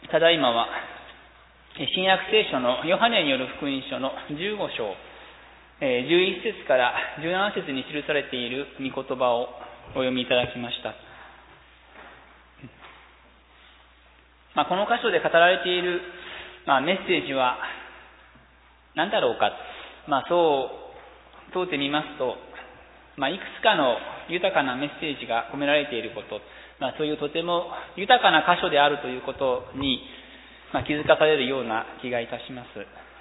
ただいまは新約聖書のヨハネによる福音書の15章11節から17節に記されている御言葉をお読みいただきました。この箇所で語られているメッセージは何だろうか、そう問うてみますと、いくつかの豊かなメッセージが込められていること、そういうとても豊かな箇所であるということに、気づかされるような気がいたします。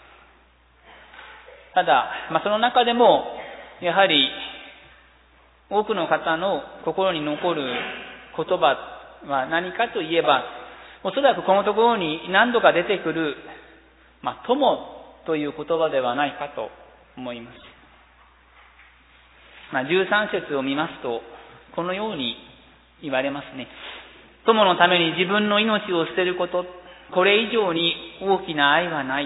ただ、その中でもやはり多くの方の心に残る言葉は何かといえば、おそらくこのところに何度か出てくる、友という言葉ではないかと思います。13節を見ますと、このように言われますね。友のために自分の命を捨てること、これ以上に大きな愛はない。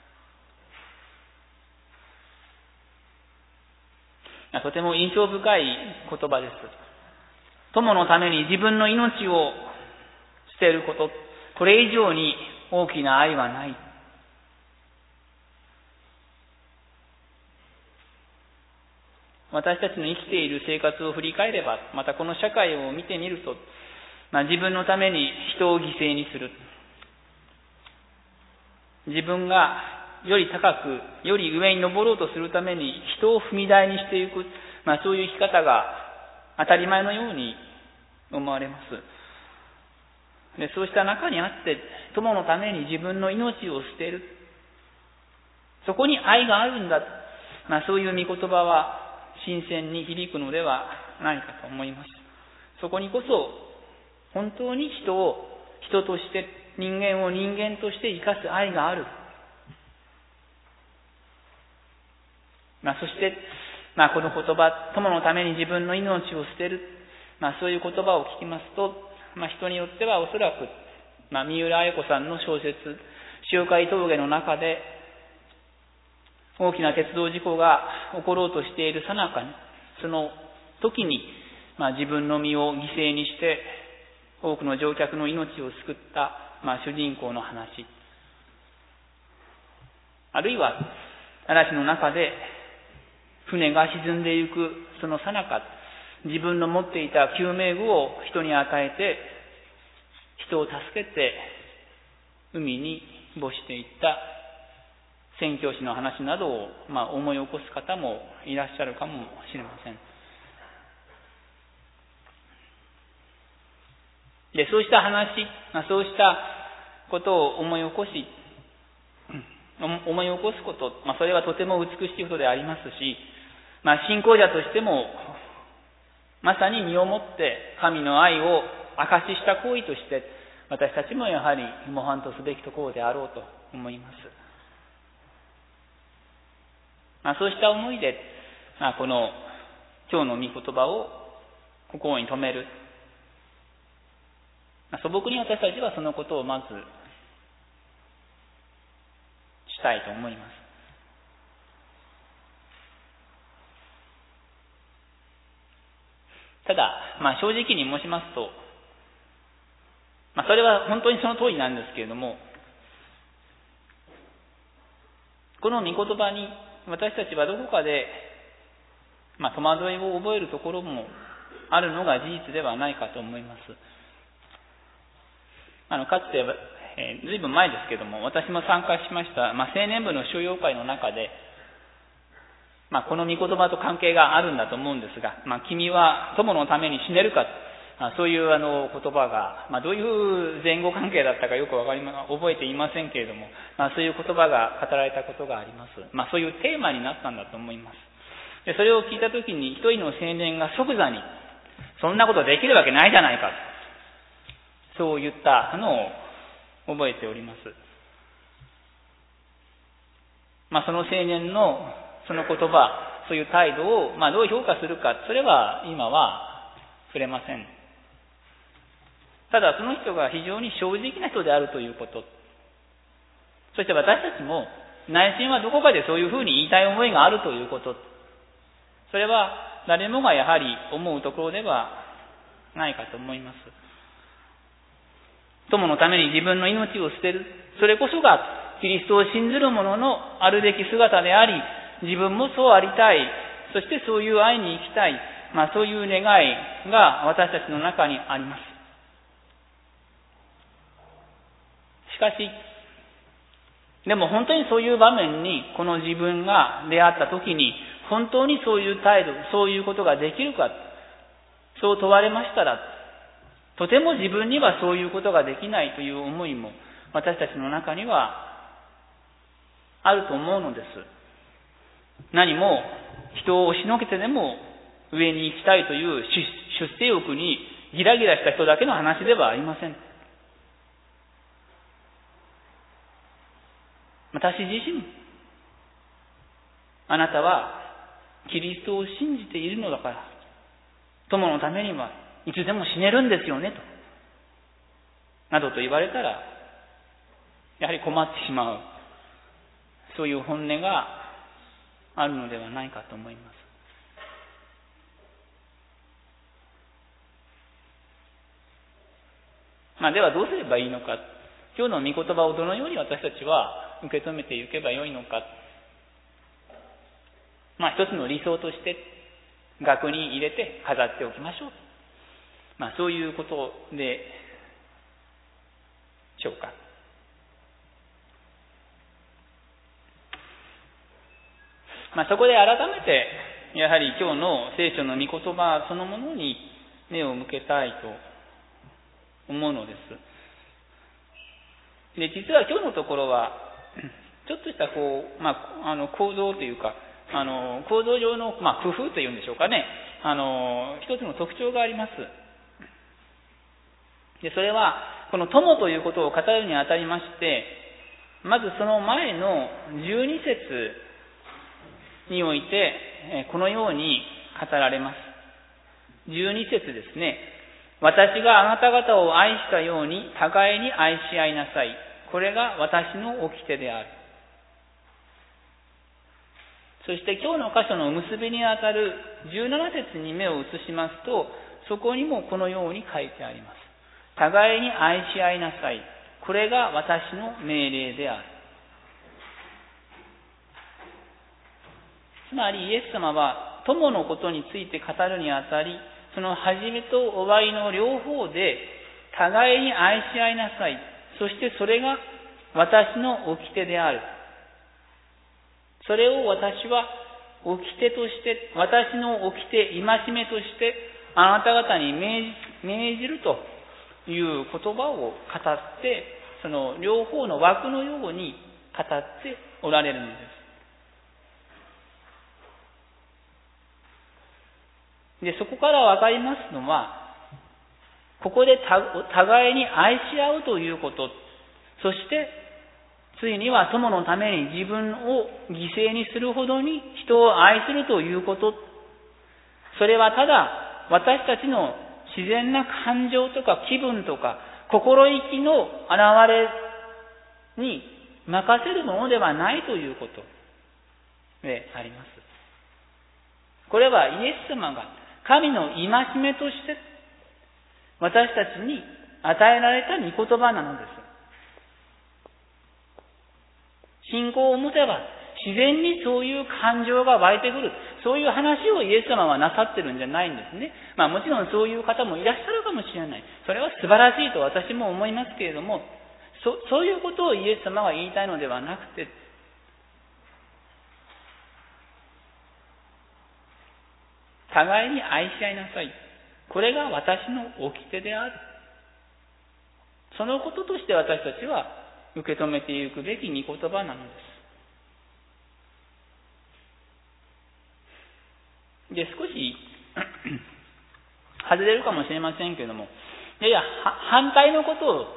とても印象深い言葉です。友のために自分の命を捨てること、これ以上に大きな愛はない。私たちの生きている生活を振り返れば、またこの社会を見てみると、自分のために人を犠牲にする。自分がより高く、より上に登ろうとするために人を踏み台にしていく、そういう生き方が当たり前のように思われます。で、そうした中にあって、友のために自分の命を捨てる。そこに愛があるんだ。そういう御言葉は新鮮に響くのではないかと思います。そこにこそ、本当に人を人として、人間を人間として生かす愛がある。そして、この言葉、友のために自分の命を捨てる。そういう言葉を聞きますと、人によってはおそらく、三浦綾子さんの小説、潮海峠の中で、大きな鉄道事故が起ころうとしている最中に、その時に、自分の身を犠牲にして、多くの乗客の命を救った、主人公の話。あるいは、嵐の中で、船が沈んでいくその最中、自分の持っていた救命具を人に与えて、人を助けて、海に没していった宣教師の話などを、思い起こす方もいらっしゃるかもしれません。で、そうした話、そうしたことを思い起こすこと、それはとても美しいことでありますし、信仰者としても、まさに身をもって神の愛を証しした行為として、私たちもやはり模範とすべきところであろうと思います。そうした思いで、この今日の御言葉を心に留める。素朴に私たちはそのことをまずしたいと思います。ただ、正直に申しますと、それは本当にその通りなんですけれども、この御言葉に私たちはどこかで、戸惑いを覚えるところもあるのが事実ではないかと思います。かつて、ずいぶん前ですけども、私も参加しました、青年部の修養会の中で、この御言葉と関係があるんだと思うんですが、君は友のために死ねるか、そういう言葉が、どういう前後関係だったかよく覚えていませんけれども、そういう言葉が語られたことがあります。そういうテーマになったんだと思います。で、それを聞いたときに一人の青年が即座に、そんなことできるわけないじゃないか、そう言ったのを覚えております。その青年のその言葉、そういう態度をどう評価するか、それは今は触れません。ただその人が非常に正直な人であるということ、そして私たちも内心はどこかでそういうふうに言いたい思いがあるということ、それは誰もがやはり思うところではないかと思います。 友のために自分の命を捨てる。それこそがキリストを信ずる者のあるべき姿であり、自分もそうありたい。そしてそういう愛に生きたい。そういう願いが私たちの中にあります。しかし、でも本当にそういう場面にこの自分が出会った時に、本当にそういう態度、そういうことができるか、そう問われましたら、とても自分にはそういうことができないという思いも私たちの中にはあると思うのです。何も人を押しのけてでも上に行きたいという出世欲にギラギラした人だけの話ではありません。私自身、あなたはキリストを信じているのだから、友のためにはいつでも死ねるんですよねと、などと言われたら、やはり困ってしまう、そういう本音があるのではないかと思います。ではどうすればいいのか、今日の御言葉をどのように私たちは受け止めていけばよいのか、一つの理想として額に入れて飾っておきましょう。そういうことでしょうか。そこで改めてやはり今日の聖書の御言葉そのものに目を向けたいと思うのです。で、実は今日のところはちょっとした構造というか、構造上の工夫というんでしょうかね。一つの特徴があります。で、それはこの友ということを語るにあたりまして、まずその前の12節においてこのように語られます。12節ですね。私があなた方を愛したように互いに愛し合いなさい。これが私の掟である。そして今日の箇所の結びにあたる17節に目を移しますと、そこにもこのように書いてあります。互いに愛し合いなさい。これが私の命令である。つまりイエス様は友のことについて語るにあたり、その始めと終わりの両方で互いに愛し合いなさい。そしてそれが私の掟である。それを私は掟として、私の掟、戒めとしてあなた方に命じるという言葉を語って、その両方の枠のように語っておられるのです。で、そこからわかりますのは、ここで互いに愛し合うということ、そしてついには友のために自分を犠牲にするほどに人を愛するということ、それはただ私たちの自然な感情とか気分とか心意気の表れに任せるものではないということであります。これはイエス様が神の戒めとして私たちに与えられた御言葉なのです。信仰を持てば自然にそういう感情が湧いてくる、そういう話をイエス様はなさってるんじゃないんですね。もちろんそういう方もいらっしゃるかもしれない。それは素晴らしいと私も思いますけれども、そういうことをイエス様が言いたいのではなくて、互いに愛し合いなさい。これが私の掟である。そのこととして私たちは受け止めていくべき御言葉なのです。で、少し外れるかもしれませんけれども、反対のことを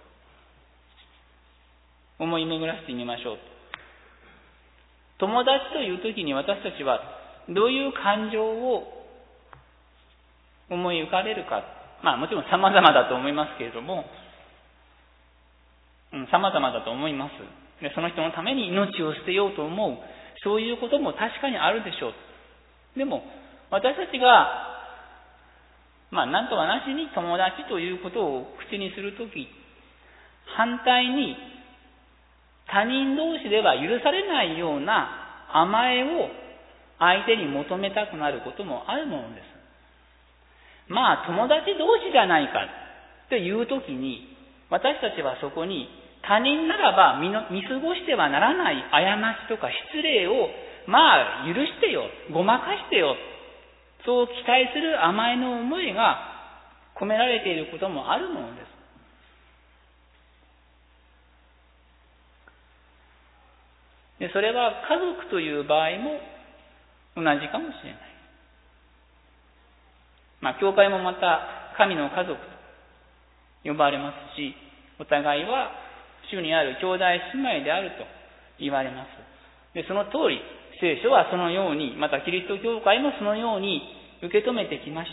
思い巡らせてみましょう。友達という時に私たちはどういう感情を思い浮かべるか、もちろん様々だと思いますけれども、様々だと思います。で、その人のために命を捨てようと思う、そういうことも確かにあるでしょう。でも私たちがなんとはなしに友達ということを口にするとき、 反対に他人同士では許されないような甘えを相手に求めたくなることもあるものです。まあ友達同士じゃないかというときに、私たちはそこに他人ならば見過ごしてはならない過ちとか失礼をまあ許してよ、ごまかしてよ、そう期待する甘えの思いが込められていることもあるものです。で、それは家族という場合も同じかもしれない。まあ教会もまた神の家族と呼ばれますし、お互いは主にある兄弟姉妹であると言われます。で、その通り、聖書はそのように、またキリスト教会もそのように受け止めてきました。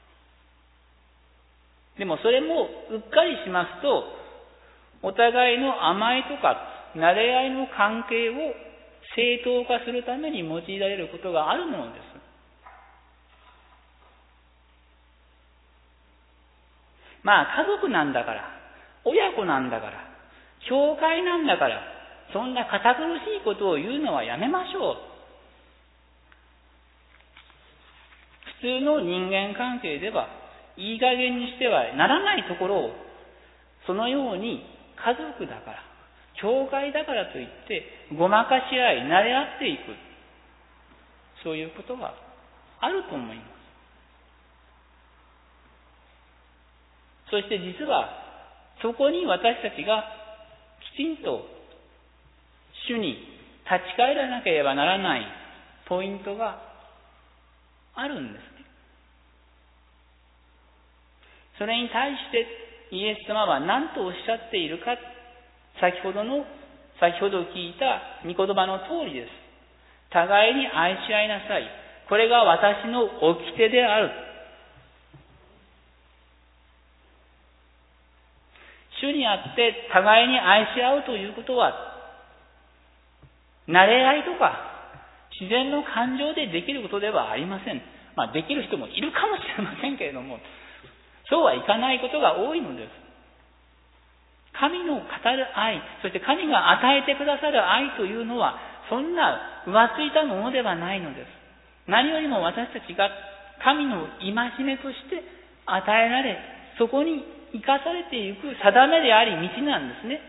でもそれもうっかりしますと、お互いの甘えとか慣れ合いの関係を正当化するために用いられることがあるものです。まあ家族なんだから、親子なんだから、教会なんだから、そんな堅苦しいことを言うのはやめましょう。普通の人間関係ではいい加減にしてはならないところを、そのように家族だから、教会だからといってごまかし合い、慣れ合っていく、そういうことはあると思います。そして実はそこに私たちがきちんと主に立ち返らなければならないポイントがあるんですね。それに対してイエス様は何とおっしゃっているか、先ほど聞いた御言葉の通りです。互いに愛し合いなさい。これが私の掟である。主にあって互いに愛し合うということは、慣れ合いとか自然の感情でできることではありません。まあできる人もいるかもしれませんけれども、そうはいかないことが多いのです。神の語る愛、そして神が与えてくださる愛というのは、そんな浮ついたものではないのです。何よりも私たちが神の戒めとして与えられ、そこに生かされていく定めであり道なんですね。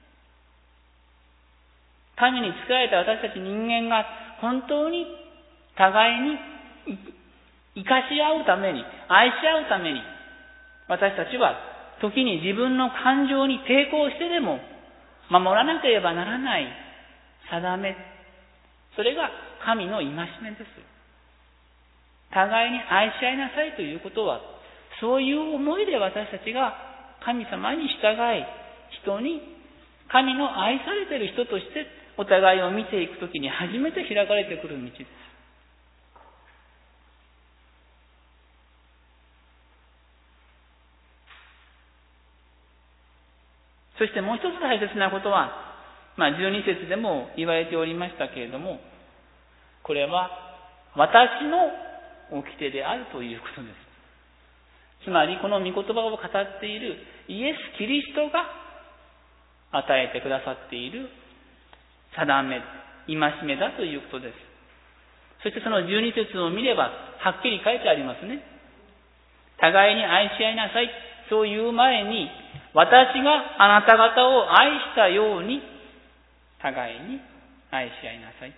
神に仕えた私たち人間が本当に互いに生かし合うために、愛し合うために、私たちは時に自分の感情に抵抗してでも守らなければならない定め。それが神の戒めです。互いに愛し合いなさいということは、そういう思いで私たちが神様に従い、人に神の愛されている人としてお互いを見ていくときに初めて開かれてくる道です。そしてもう一つ大切なことは、12節でも言われておりましたけれども、これは私の掟であるということです。つまりこの御言葉を語っているイエス・キリストが与えてくださっている定め、戒めだということです。そしてその12節を見ればはっきり書いてありますね。互いに愛し合いなさい。そういう前に、私があなた方を愛したように互いに愛し合いなさい。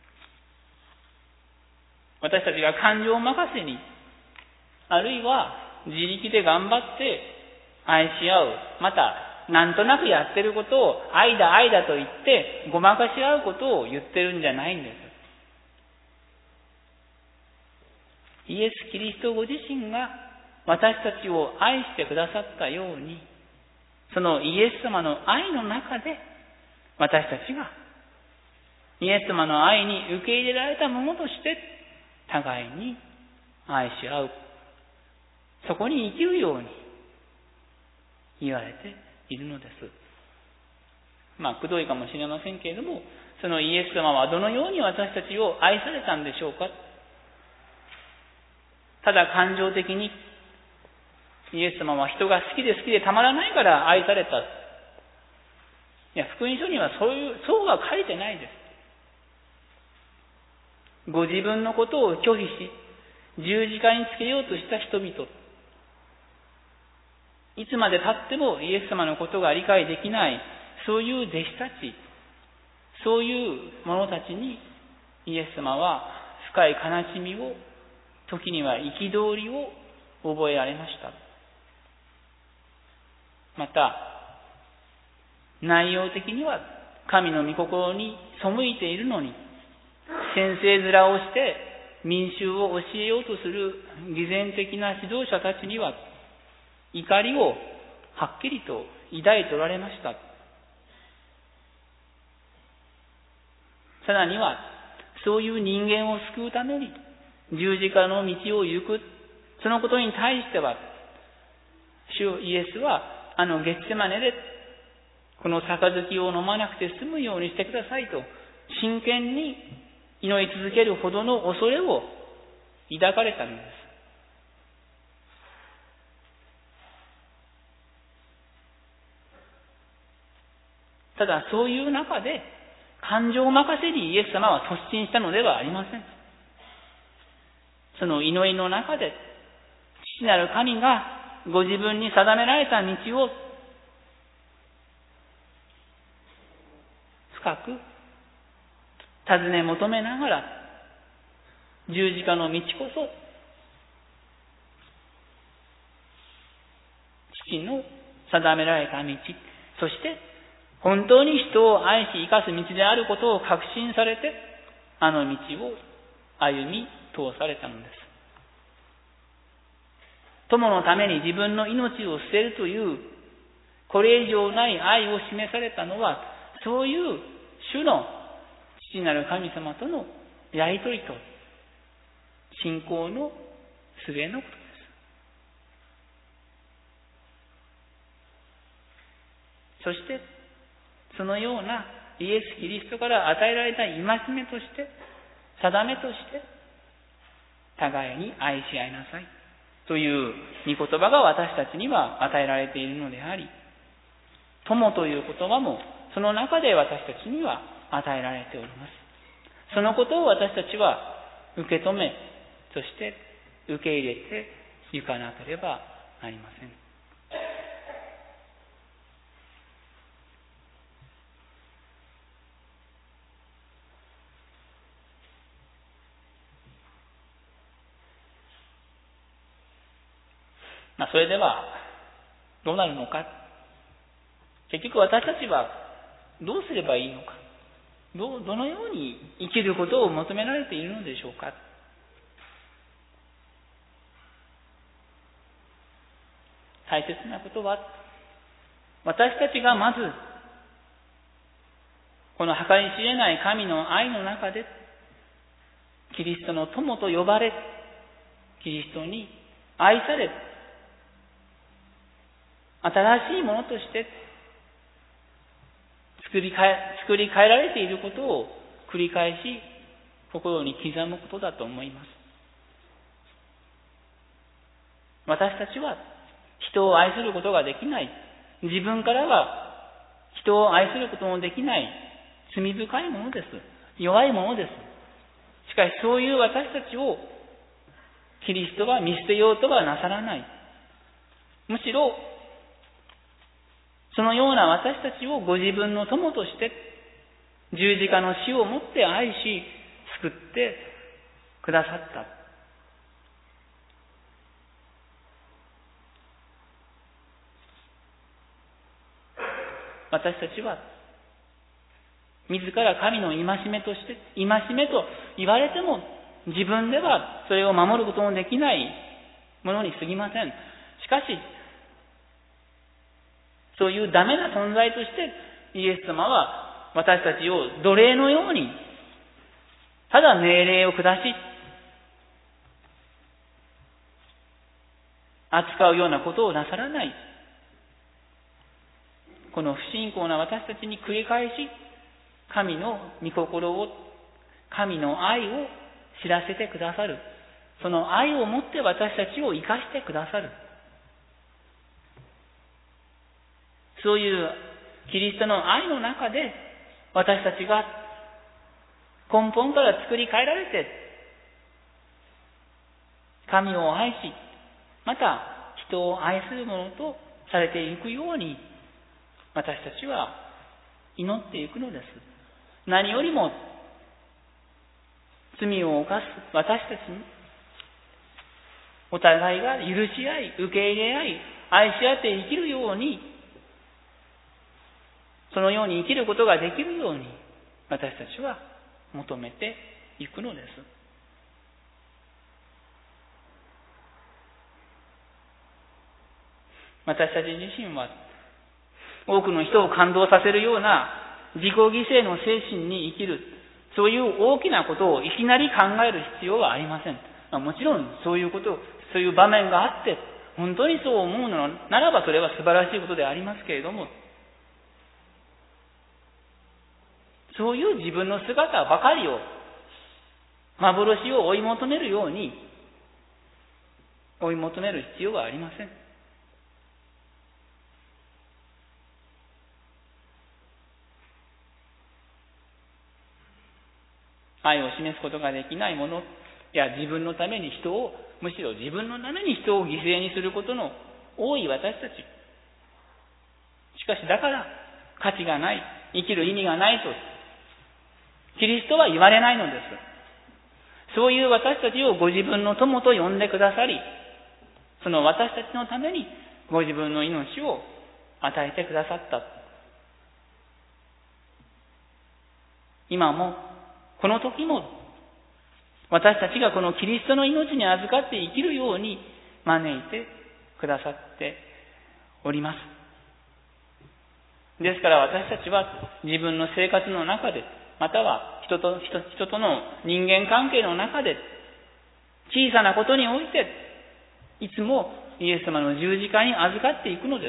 私たちが感情任せに、あるいは自力で頑張って愛し合う、またなんとなくやってることを愛だ愛だと言ってごまかし合うことを言ってるんじゃないんです。イエス・キリストご自身が私たちを愛してくださったように、そのイエス様の愛の中で私たちがイエス様の愛に受け入れられたものとして互いに愛し合う、そこに生きるように言われているのです。くどいかもしれませんけれども、そのイエス様はどのように私たちを愛されたんでしょうか。ただ感情的にイエス様は人が好きで好きでたまらないから愛されたいや、福音書にはそうは書いてないです。ご自分のことを拒否し、十字架につけようとした人々。いつまで経ってもイエス様のことが理解できない、そういう弟子たち、そういう者たちにイエス様は深い悲しみを、時には憤りを覚えられました。また、内容的には神の御心に背いているのに、先生面をして民衆を教えようとする偽善的な指導者たちには怒りをはっきりと抱いておられました。さらには、そういう人間を救うために十字架の道を行く、そのことに対しては、主イエスはゲッセマネでこの杯を飲まなくて済むようにしてくださいと真剣に祈り続けるほどの恐れを抱かれたのです。ただそういう中で感情任せにイエス様は突進したのではありません。その祈りの中で父なる神がご自分に定められた道を深く尋ね求めながら、十字架の道こそ父の定められた道、そして本当に人を愛し生かす道であることを確信されて、あの道を歩み通されたのです。友のために自分の命を捨てるというこれ以上ない愛を示されたのは、そういう主の父なる神様とのやりとりと信仰の末のことです。そしてそのようなイエス・キリストから与えられた戒めとして、定めとして互いに愛し合いなさいという御言葉が私たちには与えられているのであり、友という言葉もその中で私たちには与えられております。そのことを私たちは受け止め、そして受け入れていかなければなりません。それではどうなるのか。結局私たちはどうすればいいのか。どのように生きることを求められているのでしょうか。大切なことは、私たちがまずこの計り知れない神の愛の中でキリストの友と呼ばれ、キリストに愛され、新しいものとして作り変えられていることを繰り返し心に刻むことだと思います。私たちは人を愛することができない、自分からは人を愛することのできない罪深いものです。弱いものです。しかしそういう私たちをキリストは見捨てようとはなさらない。むしろそのような私たちをご自分の友として十字架の死をもって愛し救ってくださった。私たちは自ら神の戒めとして、戒めと言われても自分ではそれを守ることのできないものに過ぎません。しかしそういうダメな存在としてイエス様は私たちを奴隷のようにただ命令を下し扱うようなことをなさらない。この不信仰な私たちに繰り返し神の御心を、神の愛を知らせてくださる。その愛をもって私たちを生かしてくださる。そういうキリストの愛の中で私たちが根本から作り変えられて、神を愛し、また人を愛するものとされていくように、私たちは祈っていくのです。何よりも罪を犯す私たちに、お互いが許し合い、受け入れ合い、愛し合って生きるように、そのように生きることができるように、私たちは求めていくのです。私たち自身は、多くの人を感動させるような自己犠牲の精神に生きる、そういう大きなことをいきなり考える必要はありません。もちろんそういうこと、そういう場面があって、本当にそう思うのならばそれは素晴らしいことでありますけれども、そういう自分の姿ばかりを、幻を追い求めるように、追い求める必要はありません。愛を示すことができないものや自分のために人を、むしろ自分のために人を犠牲にすることの多い私たち。しかしだから価値がない、生きる意味がないとキリストは言われないのです。そういう私たちをご自分の友と呼んでくださり、その私たちのためにご自分の命を与えてくださった。今もこの時も私たちがこのキリストの命に預かって生きるように招いてくださっております。ですから私たちは自分の生活の中で、または人との人間関係の中で、小さなことにおいていつもイエス様の十字架に預かっていくのです。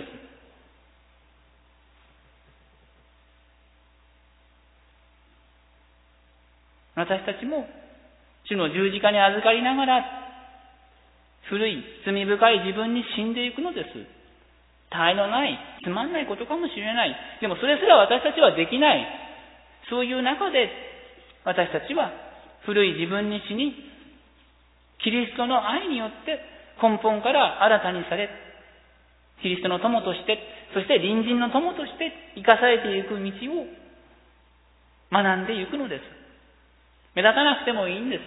私たちも主の十字架に預かりながら、古い罪深い自分に死んでいくのです。他愛のない、つまんないことかもしれない。でもそれすら私たちはできない。そういう中で私たちは古い自分に死に、キリストの愛によって根本から新たにされ、キリストの友として、そして隣人の友として生かされていく道を学んでいくのです。目立たなくてもいいんです。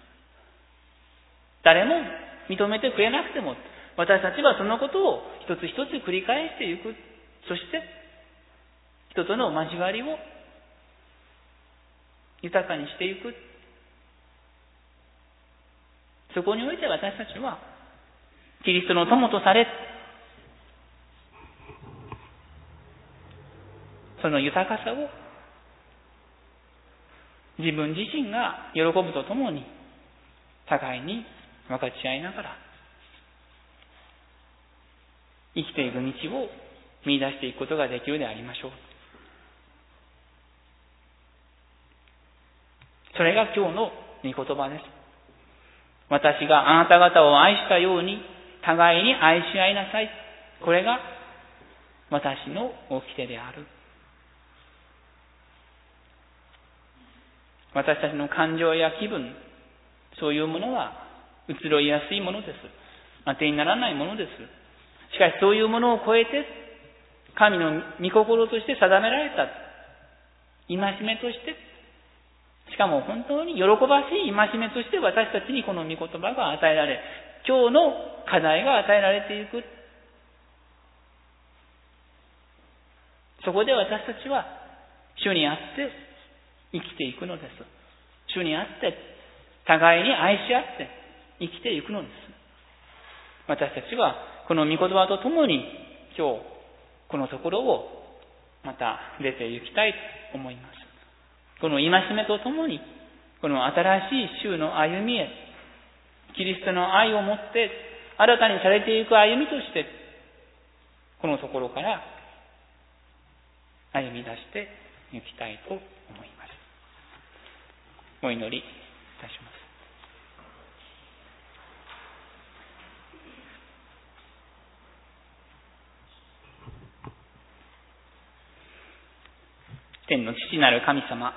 誰も認めてくれなくても、私たちはそのことを一つ一つ繰り返していく。そして人との交わりを豊かにしていく。そこにおいて私たちはキリストの友とされ、その豊かさを自分自身が喜ぶとともに互いに分かち合いながら生きていく道を見出していくことができるでありましょう。それが今日の御言葉です。私があなた方を愛したように互いに愛し合いなさい。これが私の掟である。私たちの感情や気分、そういうものは移ろいやすいものです。当てにならないものです。しかしそういうものを超えて、神の御心として定められた戒めとして、しかも本当に喜ばしい戒めとして私たちにこの御言葉が与えられ、今日の課題が与えられていく。そこで私たちは主にあって生きていくのです。主にあって互いに愛し合って生きていくのです。私たちはこの御言葉とともに今日このところをまた出て行きたいと思います。この戒めとともにこの新しい週の歩みへ、キリストの愛をもって新たにされていく歩みとしてこのところから歩み出していきたいと思います。お祈りいたします。 天の父なる神様、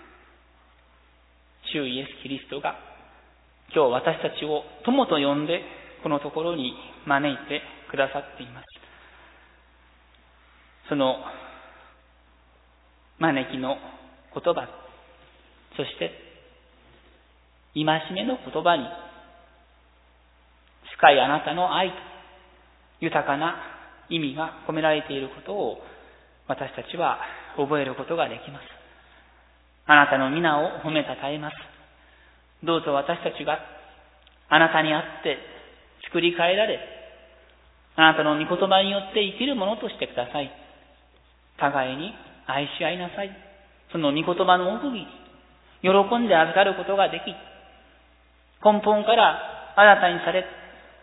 主イエス・キリストが今日私たちを友と呼んでこのところに招いてくださっています。その招きの言葉、そして戒めの言葉に深いあなたの愛と豊かな意味が込められていることを私たちは覚えることができます。あなたの皆を褒めたたえます。どうぞ私たちがあなたにあって作り変えられ、あなたの御言葉によって生きるものとしてください。互いに愛し合いなさい。その御言葉の奥義に喜んで預かることができ、根本から新たにされ、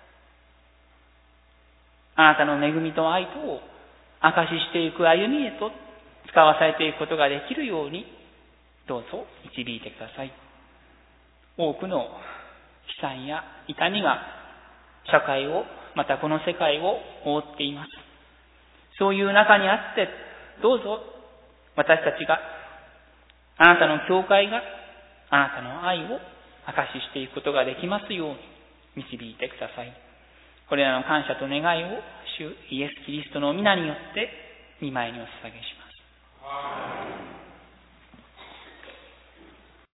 あなたの恵みと愛とを証ししていく歩みへと使わされていくことができるように、どうぞ導いてください。多くの悲惨や痛みが社会を、またこの世界を覆っています。そういう中にあって、どうぞ私たちが、あなたの教会があなたの愛を証ししていくことができますように導いてください。これらの感謝と願いを主イエス・キリストの皆によって御前にお捧げします。